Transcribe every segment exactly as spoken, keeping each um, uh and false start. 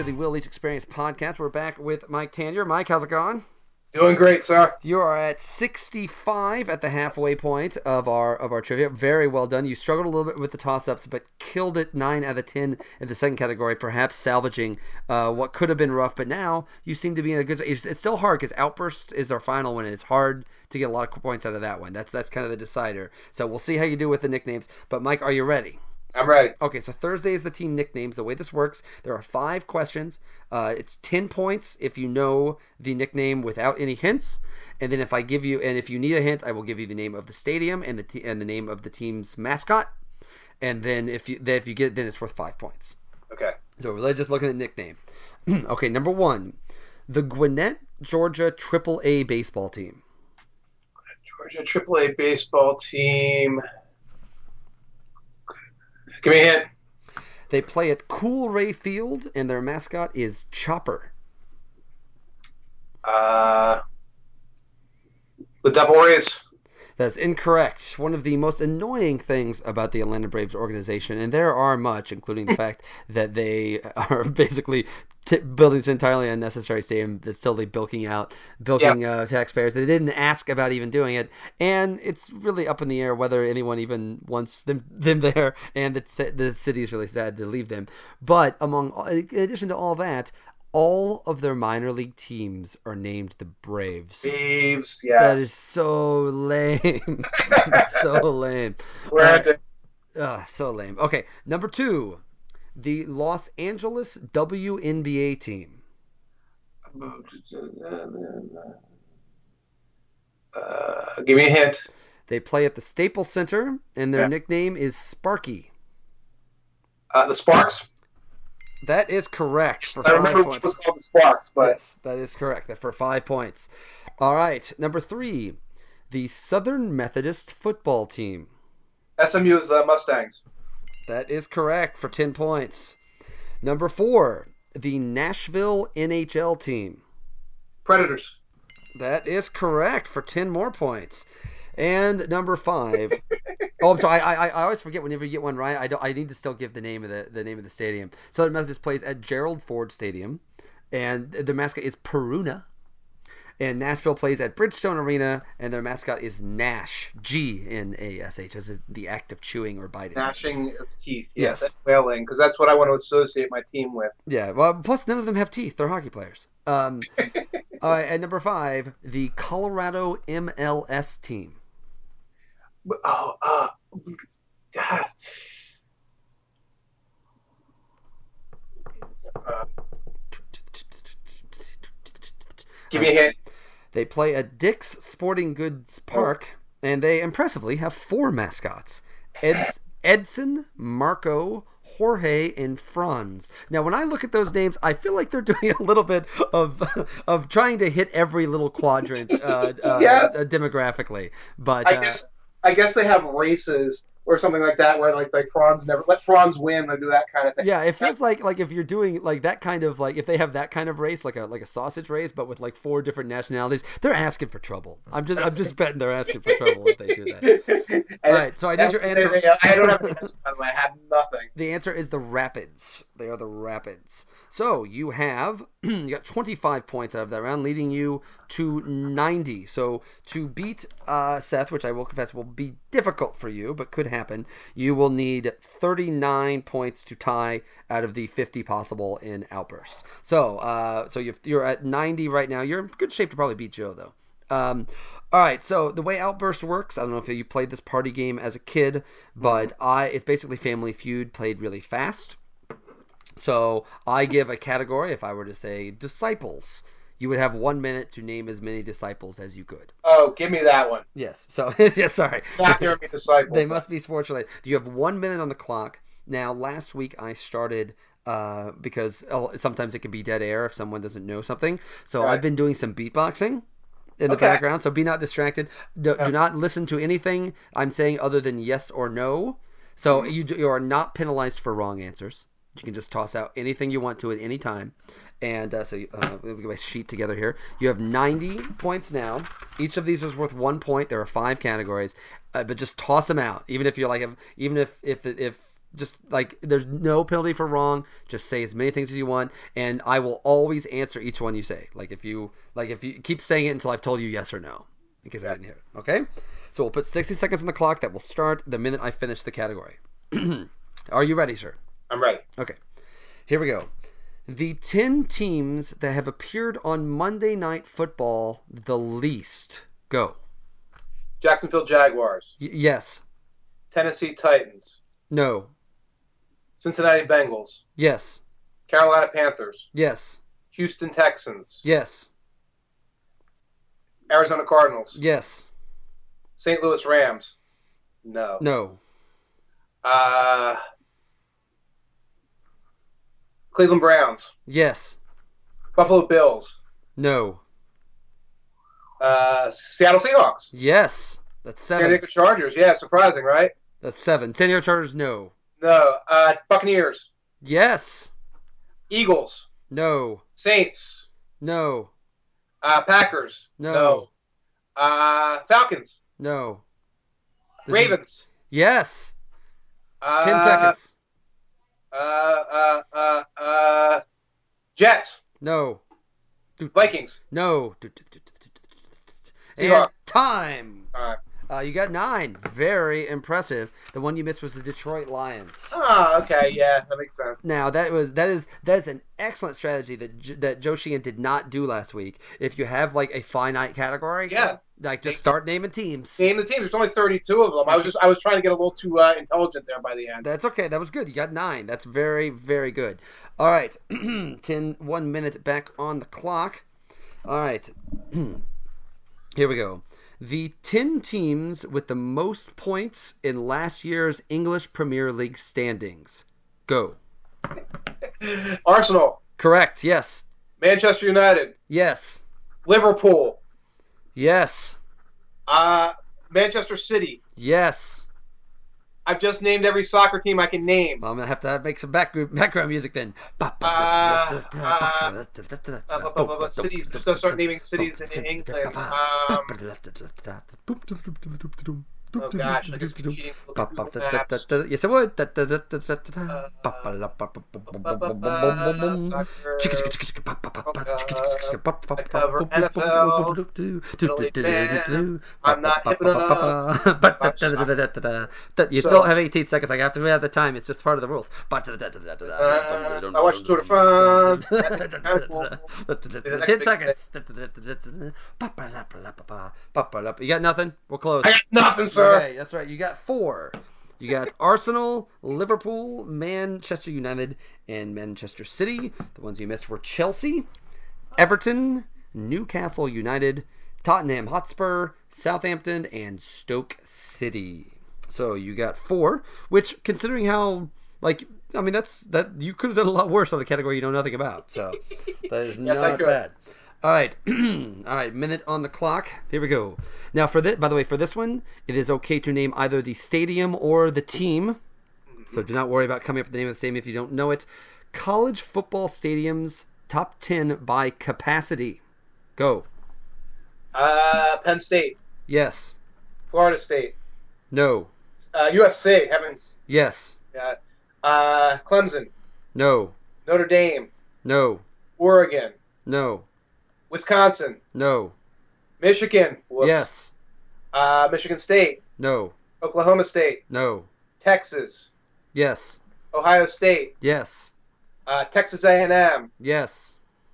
the Will Leach Experience podcast. We're back with Mike Tanier. Mike, how's it going? Doing great, sir. You are at sixty-five at the halfway point of our of our trivia. Very well done. You struggled a little bit with the toss-ups, but killed it nine out of ten in the second category, perhaps salvaging uh, what could have been rough. But now you seem to be in a good. It's, it's still hard because Outburst is our final one, and it's hard to get a lot of points out of that one. That's that's kind of the decider. So we'll see how you do with the nicknames. But Mike, are you ready? I'm ready. Okay, so Thursday is the team nicknames. The way this works, there are five questions. Uh, it's ten points if you know the nickname without any hints, and then if I give you, and if you need a hint, I will give you the name of the stadium and the t- and the name of the team's mascot, and then if you then if you get, then it's worth five points. Okay. So we're just looking at nickname. Okay, number one, the Gwinnett, Georgia Triple A baseball team. Georgia Triple A baseball team. Give me a hint. They play at Coolray Field, and their mascot is Chopper. Uh, the Devil Rays. That's incorrect. One of the most annoying things about the Atlanta Braves organization, and there are much, including the fact that they are basically t- building this entirely unnecessary stadium that's totally bilking out, bilking Yes. uh, taxpayers. They didn't ask about even doing it, and it's really up in the air whether anyone even wants them, them there, and the, the city is really sad to leave them. But among, in addition to all that, all of their minor league teams are named the Braves. Braves, yes. That is so lame. That's so lame. We're at the... Uh, so lame. Okay, number two, the Los Angeles W N B A team. Uh, give me a hint. They play at the Staples Center, and their Yeah. nickname is Sparky. Uh, the Sparks. That is correct. For I five remember points. it was called the Sparks, but Yes, that is correct. That for five points. All right, number three, the Southern Methodist football team. S M U is the Mustangs. That is correct for ten points. Number four, the Nashville N H L team. Predators. That is correct for ten more points. And number five. Oh, I'm sorry. I, I I always forget whenever you get one right. I don't. I need to still give the name of the, the name of the stadium. Southern Methodist plays at Gerald Ford Stadium, and their mascot is Peruna. And Nashville plays at Bridgestone Arena, and their mascot is Gnash. G N A S H, as in the act of chewing or biting. Gnashing of teeth. Yes. Yes. Wailing, because that's what I want to associate my team with. Yeah, well, plus none of them have teeth. They're hockey players. Um, all right, at number five, the Colorado M L S team. Oh, uh, God. Uh, give me a hint. They play at Dick's Sporting Goods Park, and they impressively have four mascots: Eds, Edson, Marco, Jorge, and Franz. Now, when I look at those names, I feel like they're doing a little bit of of trying to hit every little quadrant uh, uh, Yes. uh, demographically. But I uh, guess I guess they have races or something like that where like like Franz never let Franz win or do that kind of thing. yeah, it feels like like if you're doing like that kind of like if they have that kind of race, like a like a sausage race, but with like four different nationalities, they're asking for trouble. I'm just I'm just betting they're asking for trouble if they do that. All right, so I need your answer. I don't have the answer, by the way. I have nothing. The answer is the Rapids. They are the Rapids. So you have you got twenty-five points out of that round, leading you to ninety. So to beat uh, Seth, which I will confess will be difficult for you, but could happen, you will need thirty-nine points to tie out of the fifty possible in Outburst. So uh, so you've, you're at ninety right now. You're in good shape to probably beat Joe, though. Um, all right, so the way Outburst works, I don't know if you played this party game as a kid, but I it's basically Family Feud played really fast. So I give a category. If I were to say disciples, you would have one minute to name as many disciples as you could. Oh, give me that one. Yes. So yeah, sorry. Not hearing me disciples. They must be sports related. You have one minute on the clock. Now, last week I started uh, because oh, sometimes it can be dead air if someone doesn't know something. So Right. I've been doing some beatboxing in the Okay. background. So be not distracted. Do, Yeah. do not listen to anything I'm saying other than yes or no. So you you are not penalized for wrong answers. You can just toss out anything you want to at any time. And uh, so you, uh, let me get my sheet together here. You have ninety points now. Each of these is worth one point. There are five categories, uh, but just toss them out. Even if you're like, even if if if Just like there's no penalty for wrong. Just say as many things as you want, and I will always answer each one you say. Like if you like if you keep saying it until I've told you yes or no, in case I didn't hear it. Okay, so we'll put sixty seconds on the clock. That will start the minute I finish the category. Are you ready, sir? I'm ready. Okay, here we go. The ten teams that have appeared on Monday Night Football the least. Go. Jacksonville Jaguars. Y- yes. Tennessee Titans. No. Cincinnati Bengals. Yes. Carolina Panthers. Yes. Houston Texans. Yes. Arizona Cardinals. Yes. Saint Louis Rams. No. No. Uh, Cleveland Browns. Yes. Buffalo Bills. No. Uh, Seattle Seahawks. Yes. That's San seven. Diego Chargers. Yeah, surprising, right? That's seven. San Diego Chargers, no. No. Uh, Buccaneers. Yes. Eagles. No. Saints. No. Uh, Packers. No. No. Uh, Falcons. No. This is- Ravens. Yes. Uh, Ten seconds. Uh, uh, uh, uh, Jets. No. Vikings. No. And Seahawks. time. All right. Uh, you got nine. Very impressive. The one you missed was the Detroit Lions. Oh, okay. Yeah, that makes sense. Now that was that is that is an excellent strategy that J- that Joe Sheehan did not do last week. If you have like a finite category, Yeah. like just start naming teams. Name the teams. There's only thirty-two of them. I was just I was trying to get a little too uh, intelligent there by the end. That's okay. That was good. You got nine. That's very very good. All right, ten one minute back on the clock. All right, here we go. The ten teams with the most points in last year's English Premier League standings. Go. Arsenal, Correct. Yes. Manchester United, Yes. Liverpool, Yes. uh, Manchester City. Yes. I've just named every soccer team I can name. Well, I'm gonna have to make some back, background music then. Uh, uh, uh, bu- bu- bu- cities. Just gonna start naming cities in England. Um, oh gosh, I guess I'm cheating. Look at Google Maps. Yes, it would. I cover N F L, Little League fan. I'm not hip enough. You still have eighteen seconds. I have to have the time. It's just part of the rules. Uh, I watched Tour de France. ten seconds. You got nothing? We'll close. I got nothing, sir. Okay, that's right. You got four. You got Arsenal, Liverpool, Manchester United, and Manchester City. The ones you missed were Chelsea, Everton, Newcastle United, Tottenham Hotspur, Southampton, and Stoke City. So you got four, which, considering how, like, I mean, that's that you could have done a lot worse on a category you know nothing about. So that is Yes, I not could. bad. All right, all right. Minute on the clock. Here we go. Now, for this, by the way, for this one, it is okay to name either the stadium or the team. So do not worry about coming up with the name of the stadium if you don't know it. College football stadiums top ten by capacity. Go. Uh, Penn State, Yes. Florida State, No. uh, U S C. Heavens. Yes. Yeah. Uh, Clemson, No. Notre Dame, No. Oregon, No. Wisconsin, No. Michigan. Whoops. Yes. Uh, Michigan State, No. Oklahoma State, No. Texas, Yes. Ohio State, Yes. uh, Texas A and M, Yes.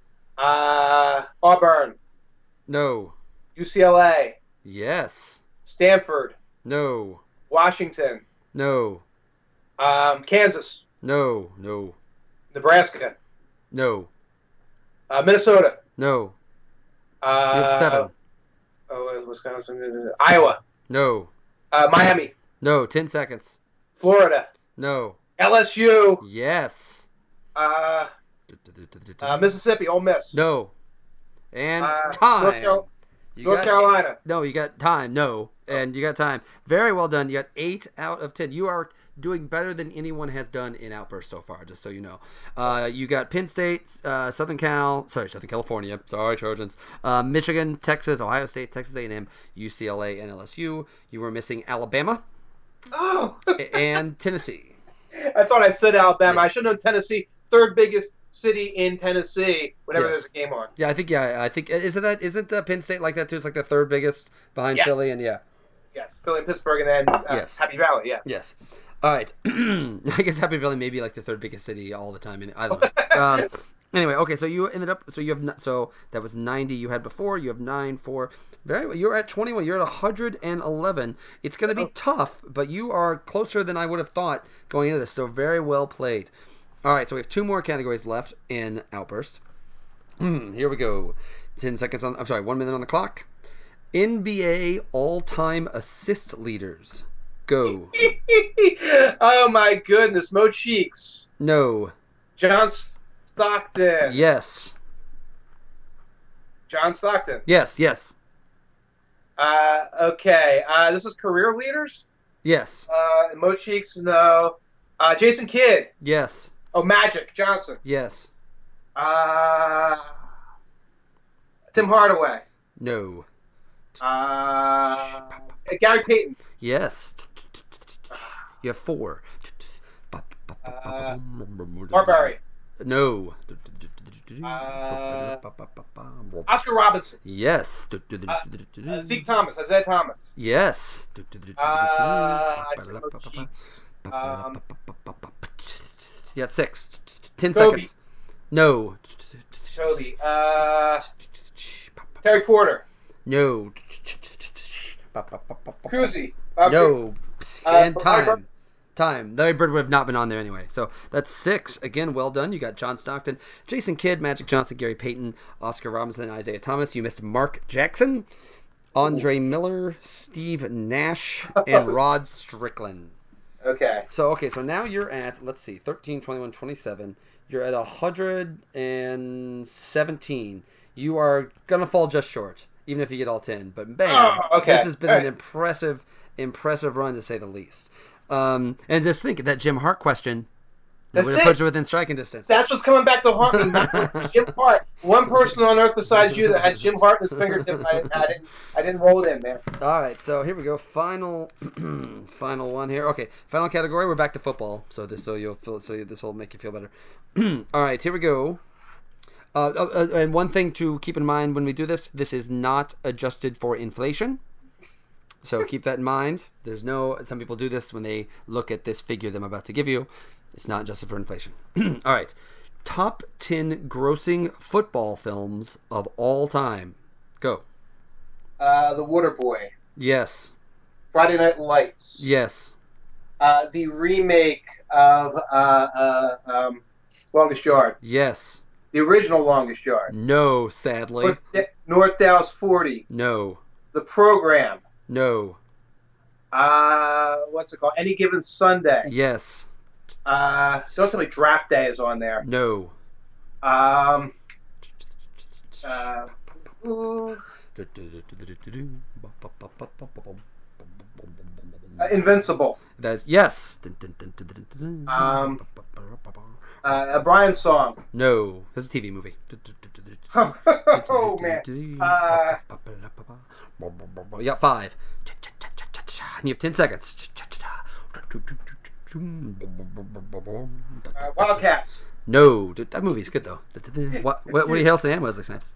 uh, Auburn, No. U C L A, Yes. Stanford, No. Washington, No. um, Kansas, No. No. Nebraska, No. uh, Minnesota. No. Uh, You have seven. Oh, Wisconsin, Iowa, No. uh, Miami, No. Ten seconds. Florida, No. L S U, Yes. uh, uh, Mississippi, Ole Miss, No. And uh, time. North, Carol- You North got- Carolina. No, you got time. No. And you got time. Very well done. You got eight out of ten. You are doing better than anyone has done in Outburst so far, just so you know. Uh, you got Penn State, uh, Southern Cal, sorry, Southern California. Sorry, Trojans. Uh, Michigan, Texas, Ohio State, Texas A and M, U C L A, and L S U. You were missing Alabama Oh, and Tennessee. I thought I said Alabama. Yeah. I should know Tennessee, third biggest city in Tennessee. Whenever Yes. there's a game on. Yeah, I think yeah, I think isn't that isn't uh, Penn State like that too? It's like the third biggest behind Yes. Philly, and yeah, Yes, Philly and Pittsburgh, and then uh, Yes. Happy Valley. Yes. yes. All right, I guess Happy Valley may be like the third biggest city all the time. In I don't know. um, anyway, okay, so you ended up so you have n- so that was ninety you had before. You have nine four. Very well. You're at twenty one. You're at one hundred and eleven. It's going to be Oh. tough, but you are closer than I would have thought going into this. So very well played. All right, so we have two more categories left in Outburst. Here we go. Ten seconds on. I'm sorry, one minute on the clock. N B A all-time assist leaders. Go. Oh my goodness, Mo Cheeks, No. John Stockton, Yes. John Stockton. Yes. Yes. Uh, okay, uh, this is career leaders. Yes. Uh, Mo Cheeks, no. Uh, Jason Kidd. Yes. Oh, Magic Johnson. Yes. Uh, Tim Hardaway. No. Uh, Gary Payton. Yes. You have four. Uh, Marbury. No. Uh, Oscar Robinson. Yes. Uh, Zeke Thomas. Isaiah Thomas. Yes. Uh, I said Mo Cheeks. Um, Yeah, six. Ten Kobe. seconds. No. Kobe. Uh, Terry Porter. No. Kuzi. Uh, No. Uh, And Larry Bird. time. Time. Larry Bird would have not been on there anyway. So that's six. Again, well done. You got John Stockton, Jason Kidd, Magic Johnson, Gary Payton, Oscar Robinson, and Isaiah Thomas. You missed Mark Jackson, Andre Miller, Steve Nash, and Rod Strickland. Okay. So, okay, so now you're at, let's see, thirteen, twenty-one, twenty-seven. You're at one hundred seventeen. You are going to fall just short, even if you get all ten. But, bam, Oh, okay. this has been All an right. impressive, impressive run, to say the least. Um, and just think, that Jim Hart question, that That's would have put it. you within striking distance. That's what's coming back to haunt me. man. Jim Hart. One person on earth besides you that had Jim Hart in his fingertips. I, I didn't. I didn't roll it in, man. All right, so here we go. Final, final one here. Okay, final category. We're back to football. So this, so you'll feel, so this will make you feel better. All right, here we go. Uh, uh, and one thing to keep in mind when we do this: this is not adjusted for inflation. So keep that in mind. There's no. Some people do this when they look at this figure that I'm about to give you. It's not adjusted for inflation. All right, top ten grossing football films of all time. Go. Uh, the Waterboy. Yes. Friday Night Lights. Yes. Uh, the remake of uh, uh, um, Longest Yard. Yes. The original Longest Yard. No, sadly. North, Da- North Dallas forty. No. The Program. No. Uh, what's it called? Any Given Sunday. Yes. Uh, don't tell me Draft Day is on there. No. Um, uh, ooh, uh, Invincible. That's yes. Um, uh, a Brian song. No. That's a T V movie. Oh man. Uh, You got five. And you have ten seconds. uh, Wildcats. No, dude, that movie's good though. What, what Woody Harrelson and Wesley Snipes.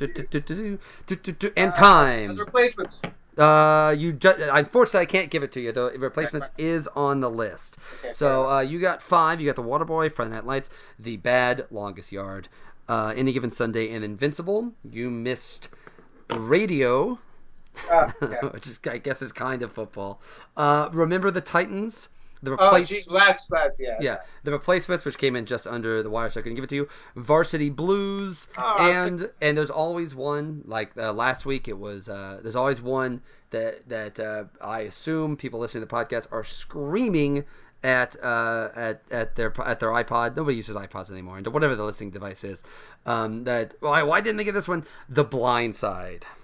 And Uh, time. the Replacements. Uh, you just unfortunately I can't give it to you. The replacements is on the list. Okay, So uh, you got five. You got the Waterboy, Friday Night Lights, The Bad, Longest Yard, uh, Any Given Sunday, and Invincible. You missed Radio, Uh, okay. which is I guess is kind of football. Uh, Remember the Titans. The Oh, replace. geez, that's that's yeah. Yeah, the replacements, which came in just under the wire, so I couldn't give it to you. Varsity Blues, Oh, and and there's always one. Like uh, last week, it was. Uh, there's always one that that uh, I assume people listening to the podcast are screaming at uh, at at their at their iPod. Nobody uses iPods anymore, and whatever the listening device is. Um, that why why didn't they get this one? The Blind Side.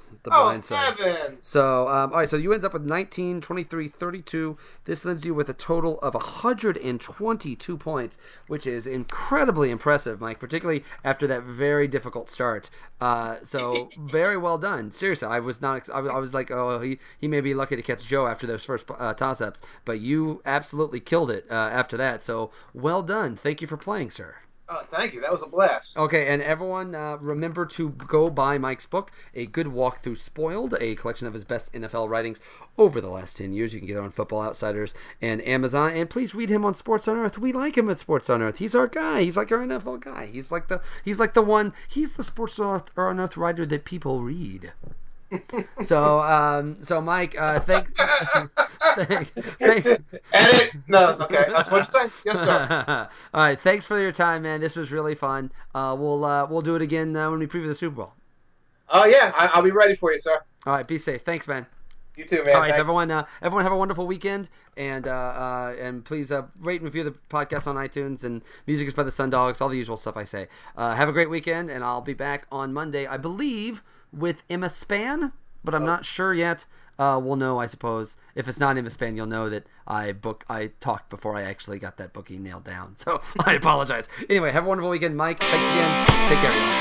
The Oh, blind side. heavens. So, um, all right, so you ends up with nineteen, twenty-three, thirty-two. This leaves you with a total of one hundred twenty-two points, which is incredibly impressive, Mike, particularly after that very difficult start. Uh, so, very well done. Seriously, I was not, ex- I was, I was like, oh, he, he may be lucky to catch Joe after those first uh, toss-ups, but you absolutely killed it uh, after that. So, well done. Thank you for playing, sir. Oh, thank you. That was a blast. Okay, and everyone, uh, remember to go buy Mike's book, A Good Walk Through Spoiled, a collection of his best N F L writings over the last ten years. You can get it on Football Outsiders and Amazon. And please read him on Sports on Earth. We like him at Sports on Earth. He's our guy. He's like our N F L guy. He's like the he's like the one. He's the Sports on Earth, on Earth writer that people read. so, um, so Mike, uh, thank, thank, thank. Edit. No, okay. That's what you say. Yes, sir. All right. Thanks for your time, man. This was really fun. Uh, we'll uh, we'll do it again uh, when we preview the Super Bowl. Oh yeah, I, I'll be ready for you, sir. All right. Be safe. Thanks, man. You too, man. All right, Thank so everyone, uh, everyone have a wonderful weekend, and uh, uh, and please uh, rate and review the podcast on iTunes. And music is by the Sundogs, all the usual stuff I say. Uh, have a great weekend, and I'll be back on Monday, I believe, with Emma Span, but I'm Oh. not sure yet. Uh, we'll know, I suppose. If it's not Emma Span, you'll know that I book I talked before I actually got that booking nailed down. So I apologize. Anyway, have a wonderful weekend, Mike. Thanks again. Take care, everyone.